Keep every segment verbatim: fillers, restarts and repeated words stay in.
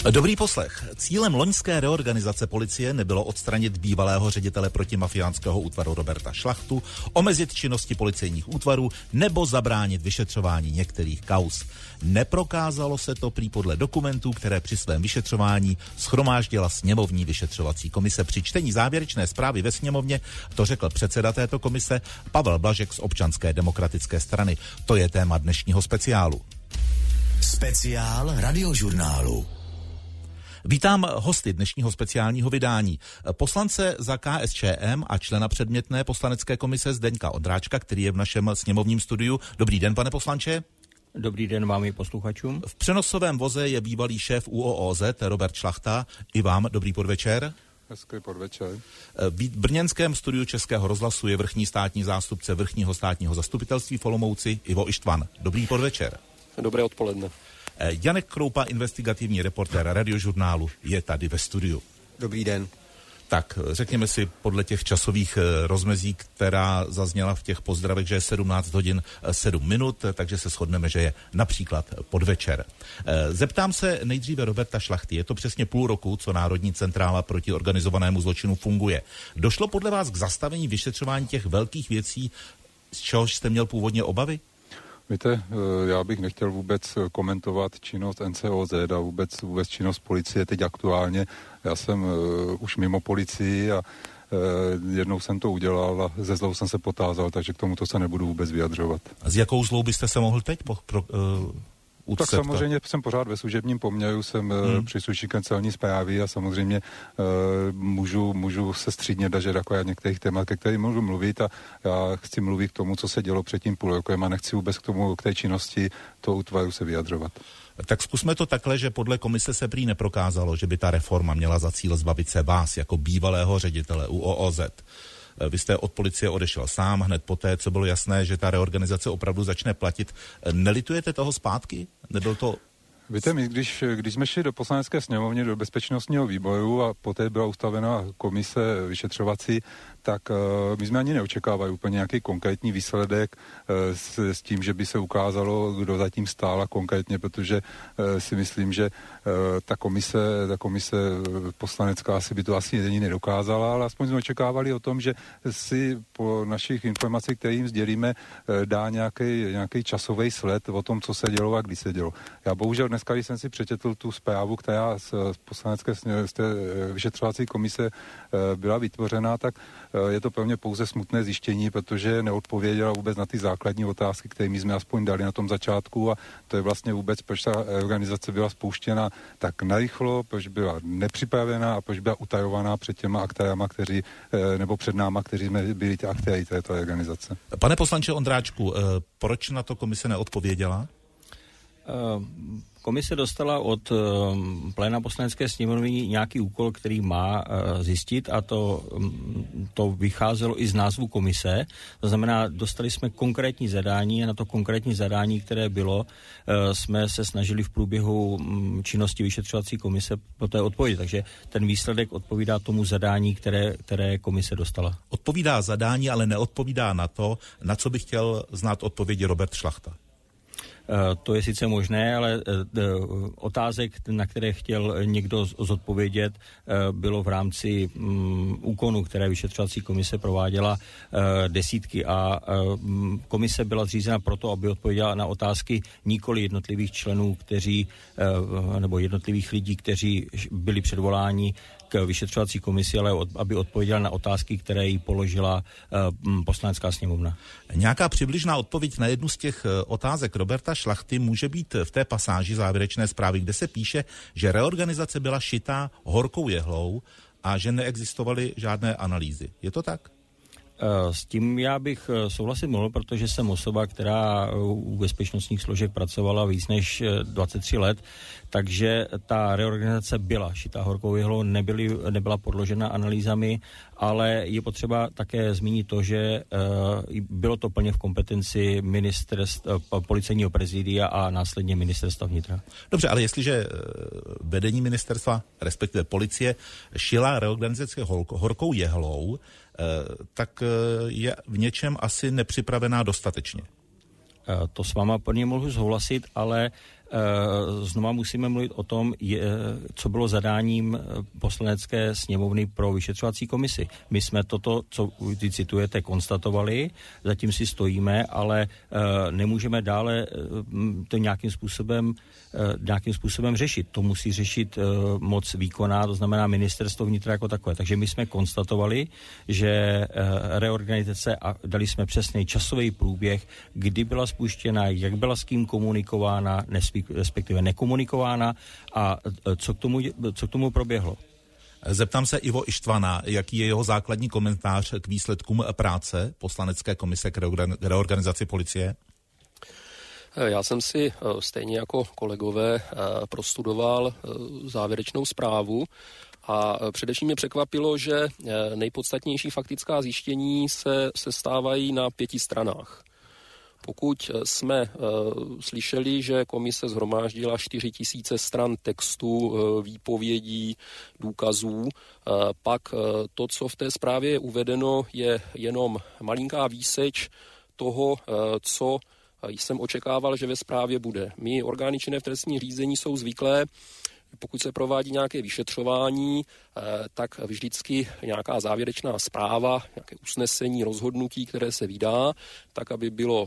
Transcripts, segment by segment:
Dobrý poslech. Cílem loňské reorganizace policie nebylo odstranit bývalého ředitele protimafiánského útvaru Roberta Šlachtu, omezit činnosti policejních útvarů nebo zabránit vyšetřování některých kauz. Neprokázalo se to prý podle dokumentů, které při svém vyšetřování shromáždila sněmovní vyšetřovací komise. Při čtení závěrečné zprávy ve sněmovně to řekl předseda této komise Pavel Blažek z Občanské demokratické strany. To je téma dnešního speciálu. Speciál Radiožurnálu. Vítám hosty dnešního speciálního vydání. Poslance za K S Č M a člena předmětné poslanecké komise Zdeňka Ondráčka, který je v našem sněmovním studiu. Dobrý den, pane poslanče. Dobrý den vám i posluchačům. V přenosovém voze je bývalý šéf U O O Z Robert Šlachta. I vám dobrý podvečer. Hezký podvečer. V brněnském studiu Českého rozhlasu je vrchní státní zástupce vrchního státního zastupitelství v Olomouci Ivo Ištvan. Dobrý podvečer. Dobré odpoledne. Janek Kroupa, investigativní reportér Radiožurnálu, je tady ve studiu. Dobrý den. Tak řekněme si podle těch časových rozmezí, která zazněla v těch pozdravech, že je sedmnáct hodin sedm minut, takže se shodneme, že je například podvečer. Zeptám se nejdříve Roberta Šlachty. Je to přesně půl roku, co Národní centrála proti organizovanému zločinu funguje. Došlo podle vás k zastavení vyšetřování těch velkých věcí, z čehož jste měl původně obavy? Víte, já bych nechtěl vůbec komentovat činnost N C O Z a vůbec, vůbec činnost policie teď aktuálně. Já jsem uh, už mimo policii a uh, jednou jsem to udělal a ze zlou jsem se potázal, takže k tomuto se nebudu vůbec vyjadřovat. A s jakou zlou byste se mohl teď po, pro, uh, Tak samozřejmě jsem pořád ve služebním poměru, jsem hmm. příslušníkem celní správy a samozřejmě uh, můžu, můžu se střídnět a že takové některých témat, ke kterým můžu mluvit a já chci mluvit k tomu, co se dělo před tím půl rokem a nechci vůbec k tomu, k té činnosti toho útvaru se vyjadřovat. Tak zkusme to takhle, že podle komise se prý neprokázalo, že by ta reforma měla za cíl zbavit se vás jako bývalého ředitele U O O Z. Vy jste od policie odešel sám hned poté, co bylo jasné, že ta reorganizace opravdu začne platit. Nelitujete toho zpátky? Nebyl to... Víte, my když, když jsme šli do poslanecké sněmovny, do bezpečnostního výboru a poté byla ustavena komise vyšetřovací, tak uh, my jsme ani neočekávali úplně nějaký konkrétní výsledek uh, s, s tím, že by se ukázalo, kdo zatím stál a konkrétně, protože uh, si myslím, že uh, ta komise, ta komise poslanecká asi by to asi ani nedokázala, ale aspoň jsme očekávali o tom, že si po našich informacích, které jim sdělíme, uh, dá nějaký časový sled o tom, co se dělo a kdy se dělo. Já bohužel dneska, když jsem si přečetl tu zprávu, která z, z poslanecké z té vyšetřovací komise uh, byla vytvořena, tak je to pro mě pouze smutné zjištění, protože neodpověděla vůbec na ty základní otázky, které my jsme aspoň dali na tom začátku a to je vlastně vůbec, proč ta organizace byla spouštěna tak narychlo, proč byla nepřipravená a proč byla utajovaná před těma aktérama, kteří, nebo před náma, kteří jsme byli ty aktéry této organizace. Pane poslanče Ondráčku, proč na to komise neodpověděla? Uh... Komise dostala od uh, pléna poslanecké sněmovny nějaký úkol, který má uh, zjistit a to, um, to vycházelo i z názvu komise. To znamená, dostali jsme konkrétní zadání a na to konkrétní zadání, které bylo, uh, jsme se snažili v průběhu um, činnosti vyšetřovací komise poté odpovědět. Takže ten výsledek odpovídá tomu zadání, které, které komise dostala. Odpovídá zadání, ale neodpovídá na to, na co by chtěl znát odpovědi Robert Šlachta. To je sice možné, ale otázek, na které chtěl někdo zodpovědět, bylo v rámci úkonu, které vyšetřovací komise prováděla, desítky a komise byla zřízena proto, aby odpověděla na otázky nikoli jednotlivých členů, kteří, nebo jednotlivých lidí, kteří byli předvoláni k vyšetřovací komisi, ale od, aby odpověděla na otázky, které jí položila uh, poslanecká sněmovna. Nějaká přibližná odpověď na jednu z těch otázek Roberta Šlachty může být v té pasáži závěrečné zprávy, kde se píše, že reorganizace byla šitá horkou jehlou a že neexistovaly žádné analýzy. Je to tak? S tím já bych souhlasit mohl, protože jsem osoba, která u bezpečnostních složek pracovala víc než dvacet tři let, takže ta reorganizace byla šitá horkou jehlou, nebyly, nebyla podložena analýzami, ale je potřeba také zmínit to, že bylo to plně v kompetenci ministerstva, policejního prezidia a následně ministerstva vnitra. Dobře, ale jestliže vedení ministerstva, respektive policie, šila reorganizaci horkou jehlou, tak je v něčem asi nepřipravená dostatečně. To s váma plně mohu souhlasit, ale znova musíme mluvit o tom, co bylo zadáním poslanecké sněmovny pro vyšetřovací komisi. My jsme toto, co vy citujete, konstatovali, zatím si stojíme, ale nemůžeme dále to nějakým způsobem, nějakým způsobem řešit. To musí řešit moc výkonná, to znamená ministerstvo vnitra jako takové. Takže my jsme konstatovali, že reorganizace a dali jsme přesný časový průběh, kdy byla spuštěna, jak byla s kým komunikována, respektive nekomunikována a co k tomu, co k tomu proběhlo. Zeptám se Ivo Ištvana, jaký je jeho základní komentář k výsledkům práce poslanecké komise k reorganizaci policie? Já jsem si stejně jako kolegové prostudoval závěrečnou zprávu a především mě překvapilo, že nejpodstatnější faktická zjištění se sestávají na pěti stranách. Pokud jsme uh, slyšeli, že komise shromáždila čtyři tisíce stran textu, uh, výpovědí, důkazů, uh, pak uh, to, co v té zprávě je uvedeno, je jenom malinká výseč toho, uh, co jsem očekával, že ve zprávě bude. My, orgány činné v trestním řízení, jsou zvyklé, pokud se provádí nějaké vyšetřování, tak vždycky nějaká závěrečná zpráva, nějaké usnesení, rozhodnutí, které se vydá, tak aby bylo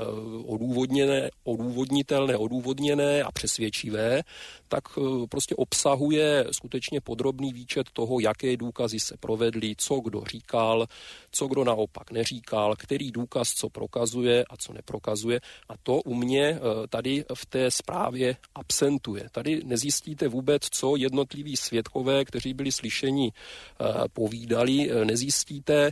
odůvodněné, odůvodnitelné, odůvodněné a přesvědčivé, tak prostě obsahuje skutečně podrobný výčet toho, jaké důkazy se provedly, co kdo říkal, co kdo naopak neříkal, který důkaz co prokazuje a co neprokazuje. A to u mě tady v té zprávě absentuje. Tady nezjistíte vůbec, co jednotliví svědkové, kteří byli slyšeni, povídali, nezjistíte,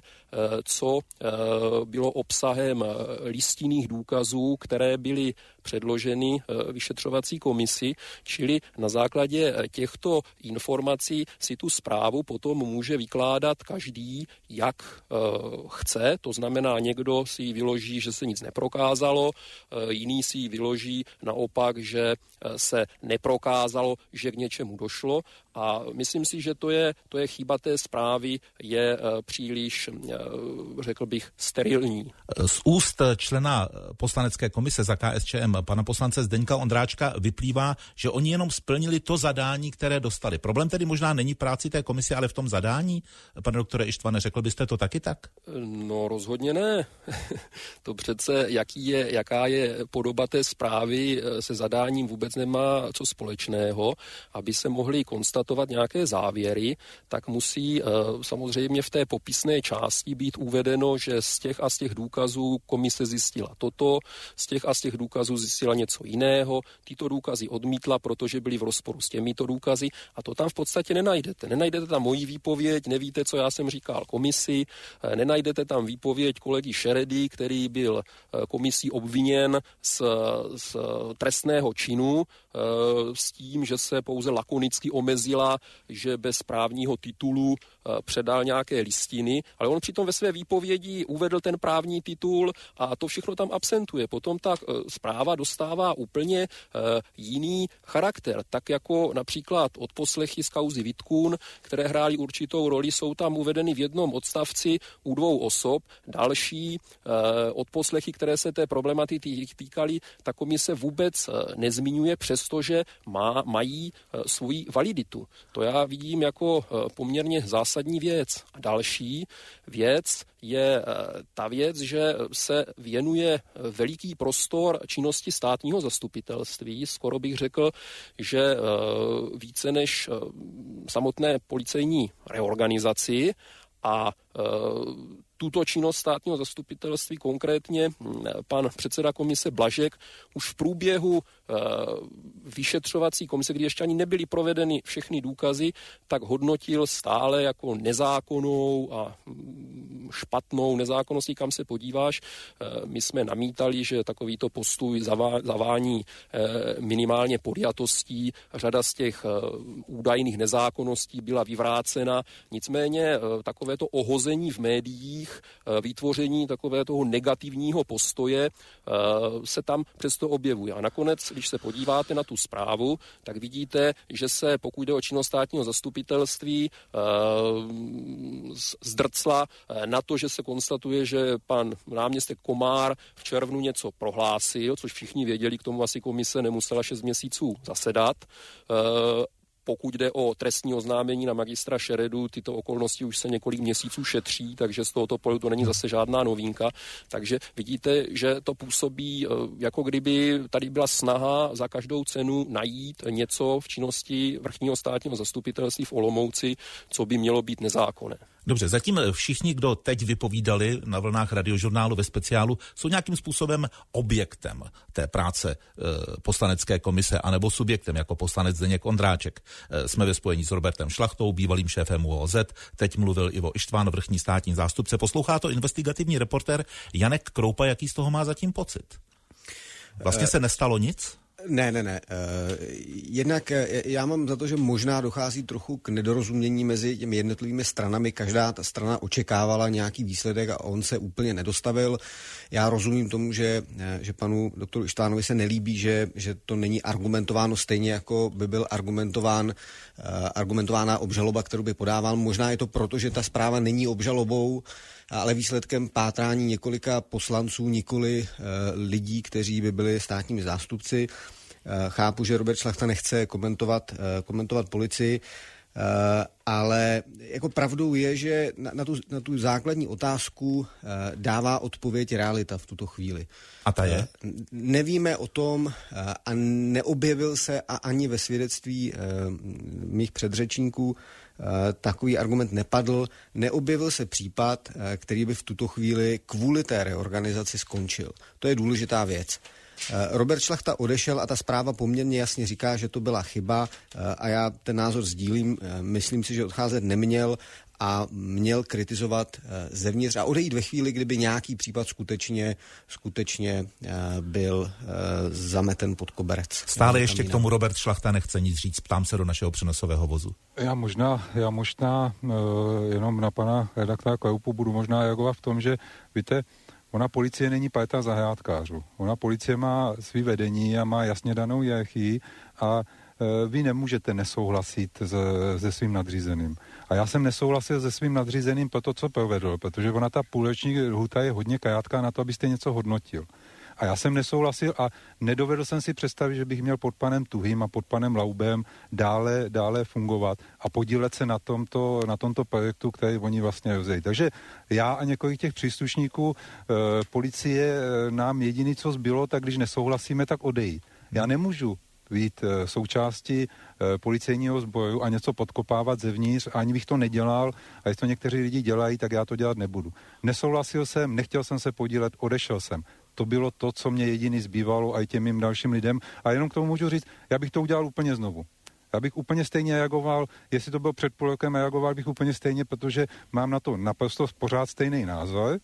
co bylo obsahem listinných důkazů, které byly předloženy vyšetřovací komisi, čili na základě těchto informací si tu zprávu potom může vykládat každý, jak chce, to znamená, někdo si vyloží, že se nic neprokázalo, jiný si vyloží naopak, že se neprokázalo, že k něčemu došlo a myslím si, že to je, to je chyba té zprávy, je příliš, řekl bych, sterilní. Z úst člena poslanecké komise za K S Č M, pana poslance Zdeňka Ondráčka, vyplývá, že oni jenom splnili to zadání, které dostali. Problém tedy možná není v práci té komise, ale v tom zadání? Pane doktore Ištvane, řekl byste to taky tak? No rozhodně ne. To přece, jaký je, jaká je podoba té zprávy, se zadáním vůbec nemá co společného. Aby se mohly konstatovat nějaké závěry, tak musí samozřejmě v té popisné části být uvedeno, že z těch a z těch důkazů komise zjistila toto, z těch a z těch důkazů zjistila něco jiného, tyto důkazy odmítla, protože byly v rozporu s těmito důkazy a to tam v podstatě nenajdete. Nenajdete tam moji výpověď, nevíte, co já jsem říkal komisi, nenajdete tam výpověď kolegy Šeredy, který byl komisí obviněn z, z trestného činu s tím, že se pouze lakonicky omezila, že bez právního titulu předal nějaké listiny, ale on přitom ve své výpovědi uvedl ten právní titul a to všechno tam absentuje. Potom ta zpráva dostává úplně jiný charakter, tak jako například odposlechy z kauzy Vitkun, které hrály určitou roli, jsou tam uvedeny v jednom odstavci u dvou osob, další odposlechy, které se té problematiky týkaly, ta komise vůbec nezmiňuje, přestože má, mají svoji validitu. To já vidím jako poměrně zásadní věc. A další věc je ta věc, že se věnuje veliký prostor činnosti státního zastupitelství. Skoro bych řekl, že více než samotné policejní reorganizaci a tuto činnost státního zastupitelství, konkrétně pan předseda komise Blažek, už v průběhu vyšetřovací komise, kdy ještě ani nebyly provedeny všechny důkazy, tak hodnotil stále jako nezákonnou a špatnou nezákonností, kam se podíváš. My jsme namítali, že takovýto postoj zavání minimálně podjatostí. Řada z těch údajných nezákonností byla vyvrácena. Nicméně takovéto ohození v médiích těch vytvoření takové toho negativního postoje se tam přesto objevuje. A nakonec, když se podíváte na tu zprávu, tak vidíte, že se, pokud jde o činnost státního zastupitelství, zdrcla na to, že se konstatuje, že pan náměstek Komár v červnu něco prohlásil, což všichni věděli, k tomu asi komise nemusela šest měsíců zasedat. Pokud jde o trestní oznámení na magistra Šeredu, tyto okolnosti už se několik měsíců šetří, takže z tohoto pohledu to není zase žádná novinka. Takže vidíte, že to působí, jako kdyby tady byla snaha za každou cenu najít něco v činnosti vrchního státního zastupitelství v Olomouci, co by mělo být nezákonné. Dobře, zatím všichni, kdo teď vypovídali na vlnách Radiožurnálu ve speciálu, jsou nějakým způsobem objektem té práce e, poslanecké komise, anebo subjektem, jako poslanec Zdeněk Ondráček. E, jsme ve spojení s Robertem Šlachtou, bývalým šéfem U O Z, teď mluvil Ivo Ištván, vrchní státní zástupce. Poslouchá to investigativní reportér Janek Kroupa, jaký z toho má zatím pocit? Vlastně se nestalo nic? Ne, ne, ne. Jednak já mám za to, že možná dochází trochu k nedorozumění mezi těmi jednotlivými stranami. Každá ta strana očekávala nějaký výsledek a on se úplně nedostavil. Já rozumím tomu, že, že panu doktoru Ištvánovi se nelíbí, že, že to není argumentováno stejně, jako by byl argumentován, argumentována obžaloba, kterou by podával. Možná je to proto, že ta zpráva není obžalobou, ale výsledkem pátrání několika poslanců, nikoli e, lidí, kteří by byli státními zástupci. E, chápu, že Robert Šlachta nechce komentovat, e, komentovat policii, e, ale jako pravdou je, že na, na, tu, na tu základní otázku e, dává odpověď realita v tuto chvíli. A ta je? E, nevíme o tom e, a neobjevil se a ani ve svědectví e, mých předřečníků takový argument nepadl. Neobjevil se případ, který by v tuto chvíli kvůli té reorganizaci skončil. To je důležitá věc. Robert Šlachta odešel a ta zpráva poměrně jasně říká, že to byla chyba a já ten názor sdílím. Myslím si, že odcházet neměl a měl kritizovat zevnitř a odejít ve chvíli, kdyby nějaký případ skutečně, skutečně byl zameten pod koberec. Stále ještě k tomu Robert Šlachta nechce nic říct, ptám se do našeho přenosového vozu. Já možná, já možná uh, jenom na pana redaktora Kroupu budu možná reagovat v tom, že víte, ona policie není parta zahrádkářů. Ona policie má svý vedení a má jasně danou hierarchii a vy nemůžete nesouhlasit se, se svým nadřízeným. A já jsem nesouhlasil se svým nadřízeným pro to, co provedl, protože ona ta půlroční lhůta je hodně krátká na to, abyste něco hodnotil. A já jsem nesouhlasil a nedovedl jsem si představit, že bych měl pod panem Tuhým a pod panem Laubem dále, dále fungovat a podílet se na tomto, na tomto projektu, který oni vlastně rozjejí. Takže já a několik těch příslušníků e, policie e, nám jediný, co zbylo, tak když nesouhlasíme, tak odejít. Já nemůžu být e, součástí e, policejního sboru a něco podkopávat zevnitř, ani bych to nedělal a jestli to někteří lidi dělají, tak já to dělat nebudu. Nesouhlasil jsem, nechtěl jsem se podílet, odešel jsem. To bylo to, co mě jediný zbývalo a i těm mým dalším lidem. A jenom k tomu můžu říct, já bych to udělal úplně znovu. Já bych úplně stejně reagoval, jestli to byl před půl rokem, reagoval bych úplně stejně, protože mám na to naprosto pořád stejný názor.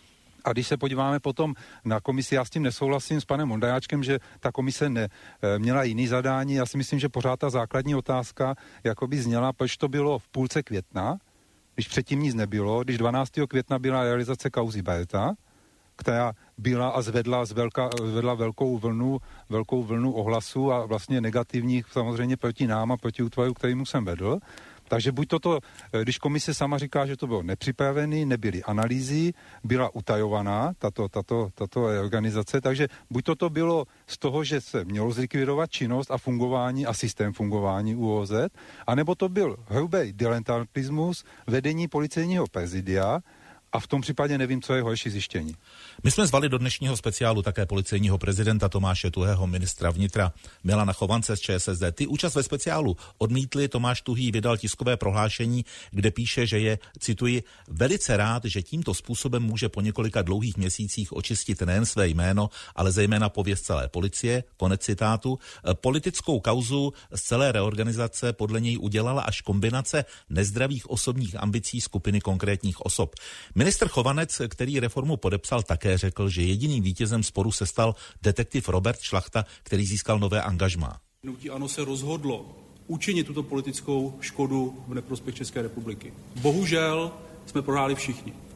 A když se podíváme potom na komisi, já s tím nesouhlasím s panem Ondráčkem, že ta komise ne, měla jiný zadání. Já si myslím, že pořád ta základní otázka jakoby zněla, proč to bylo v půlce května, když předtím nic nebylo, když dvanáctého května byla realizace kauzy Berta, která byla a zvedla, zvelka, zvedla velkou vlnu, velkou vlnu ohlasů a vlastně negativních samozřejmě proti nám a proti útvaru, kterýmu jsem vedl. Takže buď toto, když komise sama říká, že to bylo nepřipravený, nebyly analýzy, byla utajovaná tato, tato, tato organizace, takže buď toto bylo z toho, že se mělo zlikvidovat činnost a fungování a systém fungování U O Z, anebo to byl hrubý diletantismus vedení policejního prezidia. A v tom případě nevím, co je horší zjištění. My jsme zvali do dnešního speciálu také policejního prezidenta Tomáše Tuhého, ministra vnitra Milana Chovance z Č S S D. Ty účast ve speciálu odmítli. Tomáš Tuhý vydal tiskové prohlášení, kde píše, že je, cituji, velice rád, že tímto způsobem může po několika dlouhých měsících očistit nejen své jméno, ale zejména pověst celé policie, konec citátu. Politickou kauzu z celé reorganizace podle něj udělala až kombinace nezdravých osobních ambicí skupiny konkrétních osob. Ministr Chovanec, který reformu podepsal, také řekl, že jediným vítězem sporu se stal detektiv Robert Šlachta, který získal nové angažmá. Hnutí ANO se rozhodlo učinit tuto politickou škodu v neprospěch České republiky. Bohužel jsme prohráli všichni.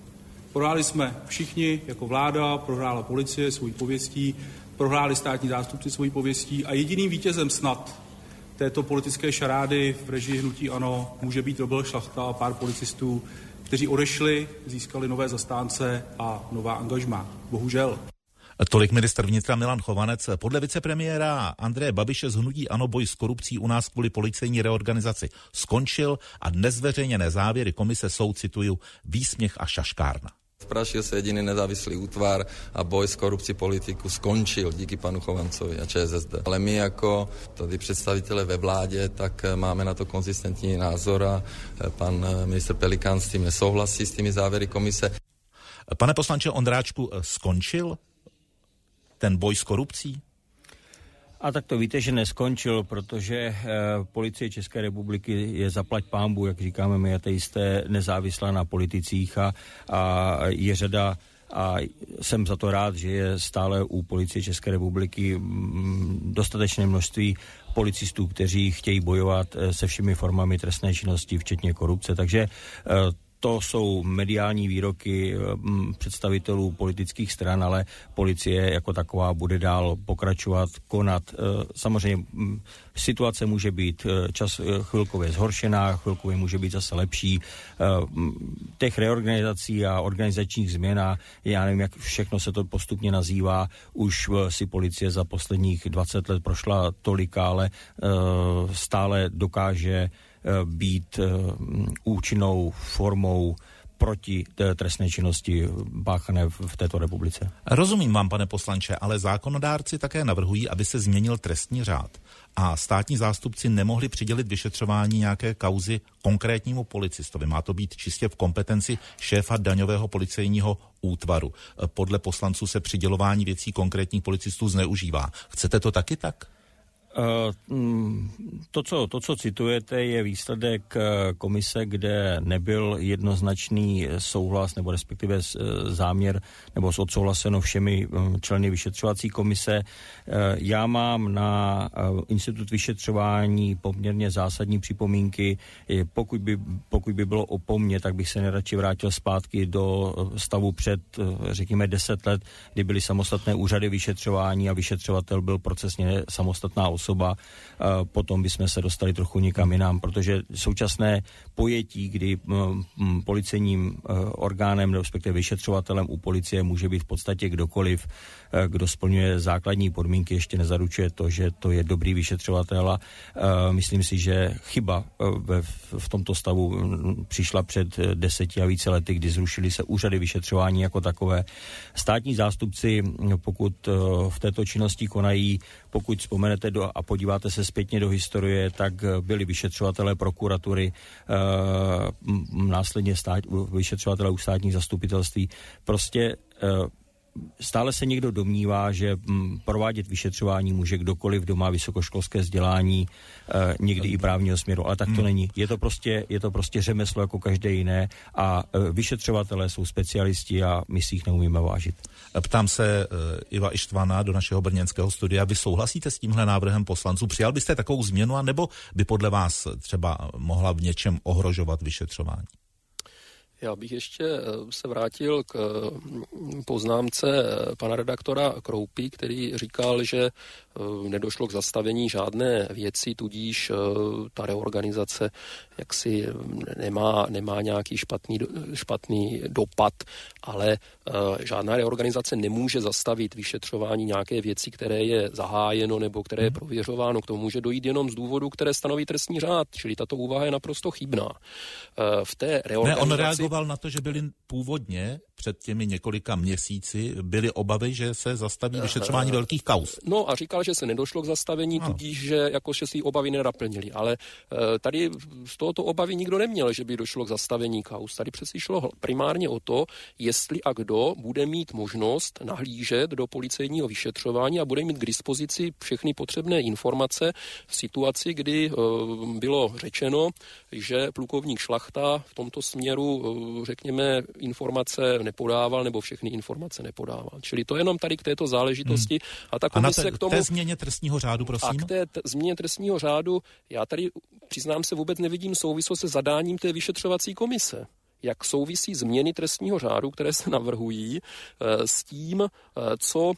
Prohráli jsme všichni jako vláda, prohrála policie svojí pověstí, prohráli státní zástupci svojí pověstí a jediným vítězem snad této politické šarády v režii hnutí ANO může být Robert Šlachta a pár policistů, kteří odešli, získali nové zastánce a nová angažmá. Bohužel. Tolik ministr vnitra Milan Chovanec. Podle vicepremiéra Andreje Babiše z hnutí ANO boj s korupcí u nás kvůli policejní reorganizaci skončil a dnes zveřejněné závěry komise jsou, cituju, výsměch a šaškárna. Sprašil se jediný nezávislý útvar a boj s korupcí politiku skončil díky panu Chovancovi a ČSSD. Ale my jako tady představitelé ve vládě, tak máme na to konzistentní názor a pan ministr Pelikán s tím nesouhlasí, s těmi závěry komise. Pane poslanče Ondráčku, skončil ten boj s korupcí? A tak to víte, že neskončil, protože e, policie České republiky je zaplať pánbu, jak říkáme my ateisté, nezávislá na politicích a, a je řada, a jsem za to rád, že je stále u policie České republiky m, dostatečné množství policistů, kteří chtějí bojovat se všemi formami trestné činnosti, včetně korupce, takže e, to jsou mediální výroky m, představitelů politických stran, ale policie jako taková bude dál pokračovat, konat. E, samozřejmě m, situace může být čas chvilkově zhoršená, chvilkově může být zase lepší. E, m, těch reorganizací a organizačních změn a já nevím, jak všechno se to postupně nazývá, už si policie za posledních dvacet let prošla tolika, ale e, stále dokáže být účinnou formou proti té trestné činnosti páchané v této republice. Rozumím vám, pane poslanče, ale zákonodárci také navrhují, aby se změnil trestní řád a státní zástupci nemohli přidělit vyšetřování nějaké kauzy konkrétnímu policistovi. Má to být čistě v kompetenci šéfa daňového policejního útvaru. Podle poslanců se přidělování věcí konkrétních policistů zneužívá. Chcete to taky tak? To co, to, co citujete, je výsledek komise, kde nebyl jednoznačný souhlas, nebo respektive záměr, nebo odsouhlaseno všemi členy vyšetřovací komise. Já mám na institut vyšetřování poměrně zásadní připomínky. Pokud by, pokud by bylo o mně, tak bych se nejradši vrátil zpátky do stavu před, řekněme, deset let, kdy byly samostatné úřady vyšetřování a vyšetřovatel byl procesně samostatná osoba. osoba, potom bychom se dostali trochu někam jinam, protože současné pojetí, kdy policejním orgánem, respektive vyšetřovatelem u policie může být v podstatě kdokoliv, kdo splňuje základní podmínky, ještě nezaručuje to, že to je dobrý vyšetřovatel a myslím si, že chyba ve, v tomto stavu přišla před deseti a více lety, kdy zrušily se úřady vyšetřování jako takové. Státní zástupci, pokud v této činnosti konají, pokud vzpomenete do, a podíváte se zpětně do historie, tak byli vyšetřovatelé prokuratury, následně stát, vyšetřovatelé u státních zastupitelství. Prostě stále se někdo domnívá, že provádět vyšetřování může kdokoliv, kdo má vysokoškolské vzdělání, někdy i právního směru, ale tak to není. Je to prostě, je to prostě řemeslo jako každé jiné a vyšetřovatelé jsou specialisti a my si jich neumíme vážit. Ptám se Iva Ištvana do našeho brněnského studia. Vy souhlasíte s tímhle návrhem poslanců? Přijal byste takovou změnu, anebo by podle vás třeba mohla v něčem ohrožovat vyšetřování? Já bych ještě se vrátil k poznámce pana redaktora Kroupy, který říkal, že nedošlo k zastavení žádné věci, tudíž ta reorganizace jaksi nemá, nemá nějaký špatný, špatný dopad, ale žádná reorganizace nemůže zastavit vyšetřování nějaké věci, které je zahájeno nebo které je prověřováno. K tomu může dojít jenom z důvodu, které stanoví trestní řád, čili tato úvaha je naprosto chybná. V té reorganizaci... Ne, on reagoval na to, že byli původně před těmi několika měsíci byly obavy, že se zastaví vyšetřování velkých kauz. No a říkal, že se nedošlo k zastavení, no. Tudíž, že jako že si obavy nenaplnili. Ale tady z tohoto obavy nikdo neměl, že by došlo k zastavení kauz. Tady přeci šlo primárně o to, jestli a kdo bude mít možnost nahlížet do policejního vyšetřování a bude mít k dispozici všechny potřebné informace v situaci, kdy bylo řečeno, že plukovník Šlachta v tomto směru, řekněme, informace nepodával nebo všechny informace nepodával. Čili to jenom tady k této záležitosti. Hmm. A ta komise a na te, k tomu... té změně trestního řádu, prosím? A k té t- změně trestního řádu, já tady, přiznám se, vůbec nevidím souvislost se zadáním té vyšetřovací komise. jak souvisí změny trestního řádu, které se navrhují, s tím, co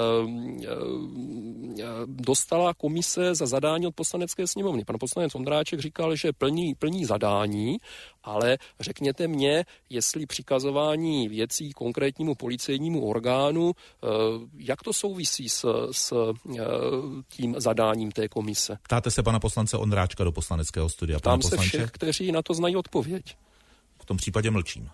dostala komise za zadání od poslanecké sněmovny. Pan poslanec Ondráček říkal, že plní, plní zadání, ale řekněte mě, jestli přikazování věcí konkrétnímu policejnímu orgánu, jak to souvisí s, s tím zadáním té komise. Ptáte se pana poslance Ondráčka do poslaneckého studia. Ptám se všech, kteří na to znají odpověď. V tom případě mlčím.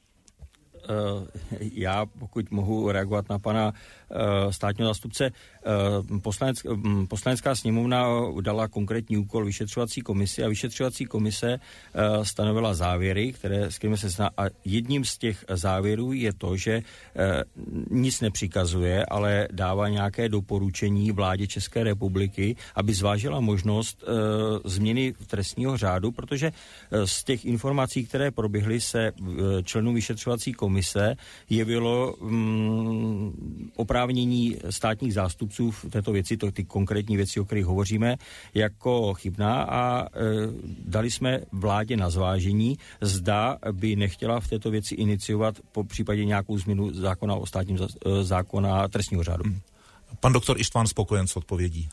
Já, pokud mohu reagovat na pana uh, státního zástupce, uh, poslanec, um, poslanecká sněmovna dala konkrétní úkol vyšetřovací komisi a vyšetřovací komise uh, stanovila závěry, které, s kterými se zná. A jedním z těch závěrů je to, že uh, nic nepřikazuje, ale dává nějaké doporučení vládě České republiky, aby zvážila možnost uh, změny trestního řádu, protože uh, z těch informací, které proběhly, se uh, členů vyšetřovací komise komise jevilo um, oprávnění státních zástupců v této věci, to ty konkrétní věci, o kterých hovoříme, jako chybná a e, dali jsme vládě na zvážení, zda by nechtěla v této věci iniciovat po případě nějakou změnu zákona o státním zákona trestního řádu. Pan doktor Ištván spokojen s odpovědí?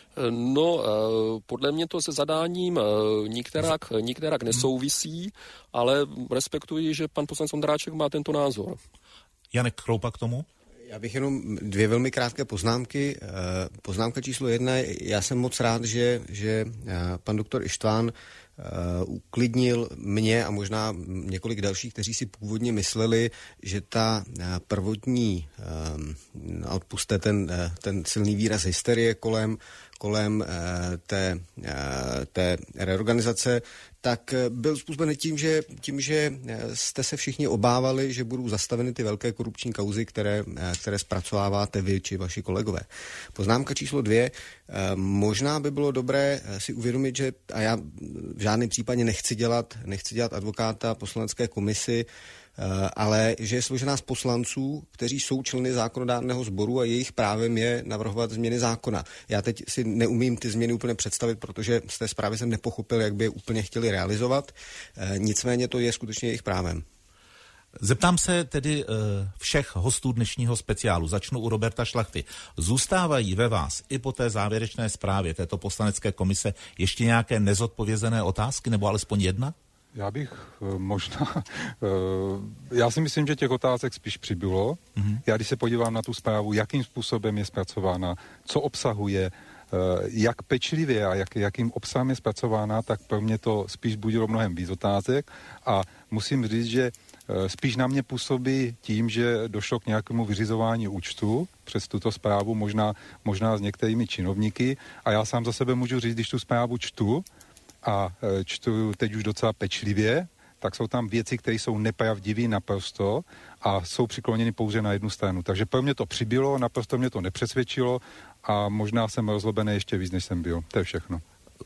No, podle mě to se zadáním nikterak, nikterak nesouvisí, ale respektuji, že pan poslanec Ondráček má tento názor. Janek Kroupa k tomu? Já bych jenom dvě velmi krátké poznámky. Poznámka číslo jedna, já jsem moc rád, že, že pan doktor Ištván Uh, uklidnil mě a možná několik dalších, kteří si původně mysleli, že ta uh, prvotní, uh, odpuste ten, uh, ten silný výraz hysterie kolem, kolem uh, té, uh, té reorganizace, tak uh, byl způsoben tím, že, tím, že jste se všichni obávali, že budou zastaveny ty velké korupční kauzy, které, uh, které zpracováváte vy či vaši kolegové. Poznámka číslo dvě, uh, možná by bylo dobré si uvědomit, že, a já v žádném případě nechci dělat, nechci dělat advokáta poslanecké komisi, ale že je složená z poslanců, kteří jsou členy zákonodárného sboru a jejich právem je navrhovat změny zákona. Já teď si neumím ty změny úplně představit, protože z té zprávy jsem nepochopil, jak by je úplně chtěli realizovat. Nicméně to je skutečně jejich právem. Zeptám se tedy uh, všech hostů dnešního speciálu. Začnu u Roberta Šlachty. Zůstávají ve vás i po té závěrečné zprávě této poslanecké komise ještě nějaké nezodpovězené otázky, nebo alespoň jedna? Já bych uh, možná... Uh, já si myslím, že těch otázek spíš přibylo. Mm-hmm. Já když se podívám na tu zprávu, jakým způsobem je zpracována, co obsahuje, uh, jak pečlivě a jak, jakým obsahem je zpracována, tak pro mě to spíš budilo mnohem víc otázek. A musím říct, že spíš na mě působí tím, že došlo k nějakému vyřizování účtu přes tuto zprávu, možná, možná s některými činovníky. A já sám za sebe můžu říct, když tu zprávu čtu a čtu teď už docela pečlivě, tak jsou tam věci, které jsou nepravdivé naprosto a jsou přikloněny pouze na jednu stranu. Takže pro mě to přibylo, naprosto mě to nepřesvědčilo a možná jsem rozlobený ještě víc, než jsem byl. To je všechno.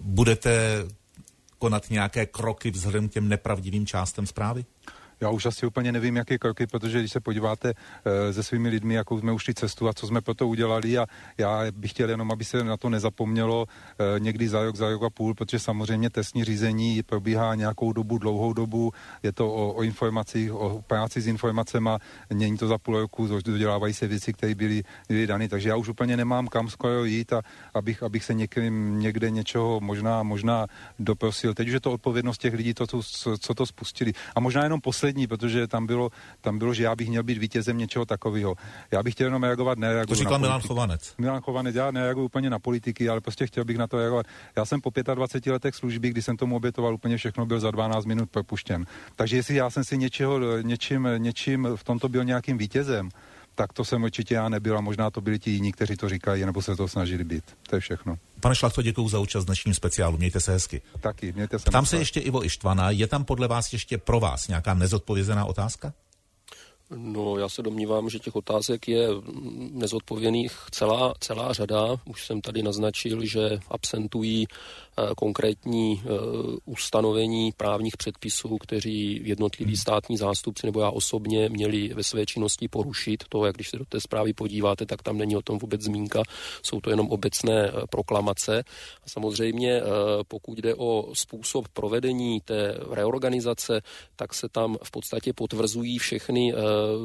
Budete konat nějaké kroky vzhledem k těm nepravdivým částem zprávy? Já už asi úplně nevím, jaké kroky, protože když se podíváte e, se svými lidmi, jakou jsme ušli cestu a co jsme pro to udělali a já bych chtěl jenom, aby se na to nezapomnělo e, někdy za rok, za rok a půl, protože samozřejmě trestní řízení probíhá nějakou dobu, dlouhou dobu, je to o, o informacích, o práci s informacema, není to za půl roku, dodělávají se věci, které byly, byly dané, takže já už úplně nemám kam skoro jít a abych, abych se někým, někde něčeho možná, možná doprosil. Teď už je to odpovědnost těch lidí, to, co, co to spustili. A možná jenom poslední, protože tam bylo, tam bylo, že já bych měl být vítězem něčeho takového. Já bych chtěl jenom reagovat, nereaguju. To říkal Milan Chovanec. Milan Chovanec, já nereaguju úplně na politiky, ale prostě chtěl bych na to reagovat. Já jsem po dvaceti pěti letech služby, kdy jsem tomu obětoval úplně všechno, byl za dvanáct minut propuštěn. Takže jestli já jsem si něčeho, něčím, něčím v tomto byl nějakým vítězem, tak to jsem určitě já nebyl a možná to byli ti jiní, kteří to říkají, nebo se to snažili být. To je všechno. Pane Šlachto, děkuju za účast v dnešním speciálu. Mějte se hezky. Taky, mějte se. Tam se ještě Ivo Ištvana. Je tam podle vás ještě pro vás nějaká nezodpovězená otázka? No, já se domnívám, že těch otázek je nezodpovědných celá, celá řada. Už jsem tady naznačil, že absentují konkrétní ustanovení právních předpisů, kteří jednotliví státní zástupci nebo já osobně měli ve své činnosti porušit. To, jak když se do té zprávy podíváte, tak tam není o tom vůbec zmínka. Jsou to jenom obecné proklamace. A samozřejmě, pokud jde o způsob provedení té reorganizace, tak se tam v podstatě potvrzují všechny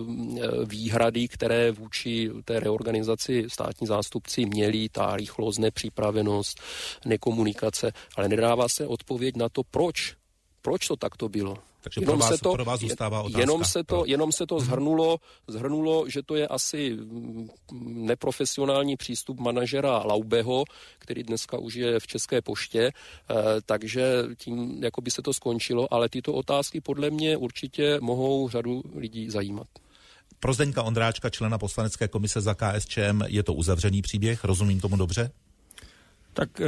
výhrady, které vůči té reorganizaci státní zástupci měli, ta rychlost, nepřipravenost, nekomunikace, ale nedává se odpověď na to, proč. Proč to takto bylo? Takže jenom pro vás, se to, pro vás zůstává otázka. Jenom se to, jenom se to zhrnulo, zhrnulo, že to je asi neprofesionální přístup manažera Laubeho, který dneska už je v České poště, takže tím jako by se to skončilo, ale tyto otázky podle mě určitě mohou řadu lidí zajímat. Pro Zdeňka Ondráčka, člena poslanecké komise za K S Č M, je to uzavřený příběh, rozumím tomu dobře? Tak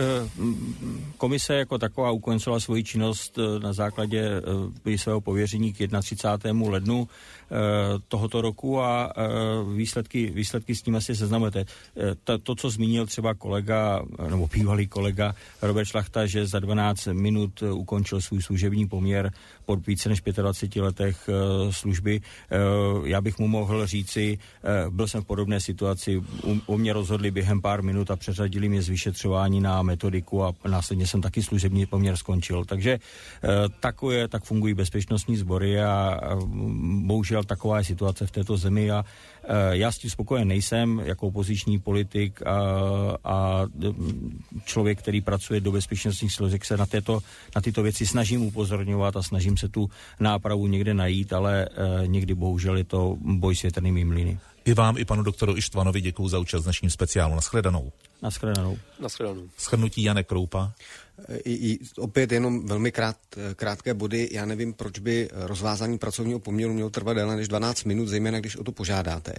komise jako taková ukončila svoji činnost na základě svého pověření k třicátému prvnímu lednu tohoto roku a výsledky, výsledky s tím asi seznamujete. To, to, co zmínil třeba kolega, nebo bývalý kolega Robert Šlachta, že za dvanáct minut ukončil svůj služební poměr po více než dvaceti pěti letech služby. Já bych mu mohl říci, byl jsem v podobné situaci, u mě rozhodli během pár minut a přeřadili mě z vyšetřování na metodiku a následně jsem taky služební poměr skončil. Takže takové, tak fungují bezpečnostní sbory a bohužel taková je situace v této zemi a já s tím spokojen nejsem jako opoziční politik a, a člověk, který pracuje do bezpečnostních složek, se na, této, na tyto věci snažím upozorňovat a snažím se tu nápravu někde najít, ale někdy bohužel je to boj s větrnými mlýny. I vám, i panu doktoru Ištvanovi děkuju za účast v dnešním speciálu. Naschledanou. Naschledanou. Naschledanou. Shrnutí Janek Kroupa. I, I, opět jenom velmi krát, krátké body. Já nevím, proč by rozvázání pracovního poměru mělo trvat déle než dvanáct minut, zejména když o to požádáte.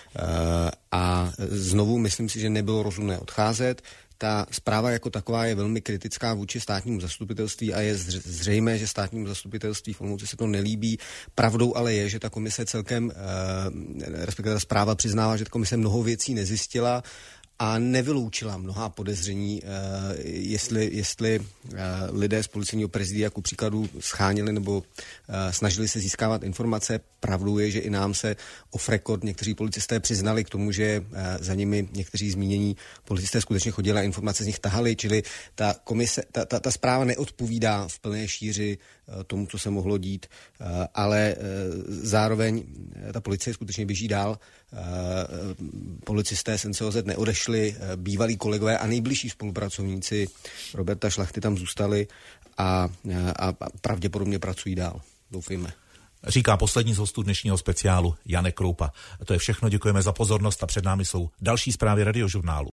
A znovu myslím si, že nebylo rozumné odcházet. Ta zpráva jako taková je velmi kritická vůči státnímu zastupitelství a je zřejmé, že státnímu zastupitelství v Olomouci se to nelíbí. Pravdou ale je, že ta komise celkem, respektive ta zpráva přiznává, že ta komise mnoho věcí nezjistila a nevyloučila mnohá podezření, jestli, jestli lidé z policejního prezidia ku příkladu schánili nebo snažili se získávat informace. Pravdou je, že i nám se off record někteří policisté přiznali k tomu, že za nimi někteří zmínění policisté skutečně chodili a informace z nich tahali, čili ta komise, ta, ta, ta zpráva neodpovídá v plné šíři tomu, co se mohlo dít, ale zároveň ta policie skutečně běží dál. Policisté z N C O Z neodešli, bývalí kolegové a nejbližší spolupracovníci Roberta Šlachty tam zůstali a, a pravděpodobně pracují dál. Doufejme. Říká poslední z hostů dnešního speciálu Janek Kroupa. To je všechno, děkujeme za pozornost a před námi jsou další zprávy Radiožurnálu.